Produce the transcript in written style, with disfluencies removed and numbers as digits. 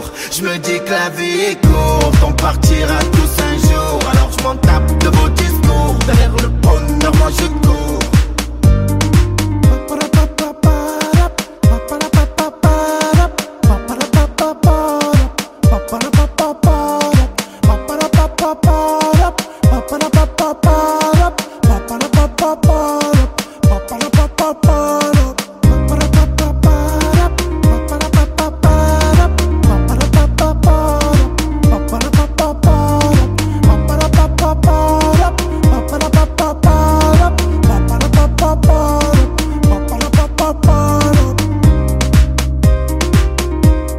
l'amour. Je me dis que la vie est courte, on partira tous un jour. Alors je m'en tape de vos discours, derrière le bonheur moi je cours.